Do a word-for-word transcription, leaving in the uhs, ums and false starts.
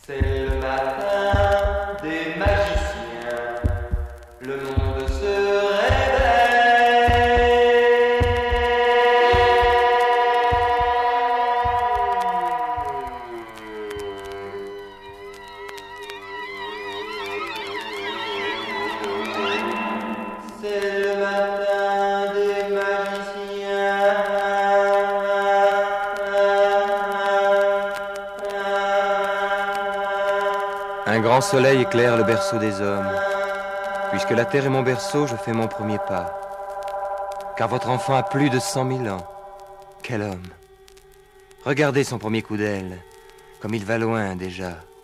C'est le matin des magiciens, le monde se réveille. C'est le matin des magiciens. Un grand soleil éclaire le berceau des hommes. Puisque la terre est mon berceau, je fais mon premier pas. Car votre enfant a plus de cent mille ans. Quel homme! Regardez son premier coup d'aile, comme il va loin déjà.